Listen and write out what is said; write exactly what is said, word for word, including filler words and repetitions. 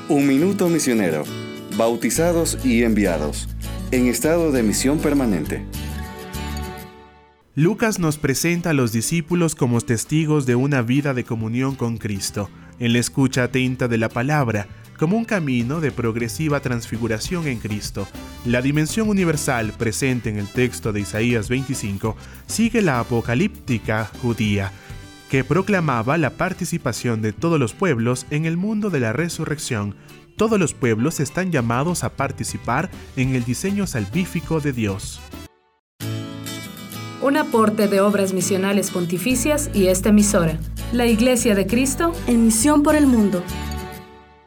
Un minuto misionero. Bautizados y enviados. En estado de misión permanente. Lucas nos presenta a los discípulos como testigos de una vida de comunión con Cristo, en la escucha atenta de la palabra, como un camino de progresiva transfiguración en Cristo. La dimensión universal presente en el texto de Isaías veinticinco sigue la apocalíptica judía, que proclamaba la participación de todos los pueblos en el mundo de la resurrección. Todos los pueblos están llamados a participar en el diseño salvífico de Dios. Un aporte de Obras Misionales Pontificias y esta emisora. La Iglesia de Cristo en misión por el mundo.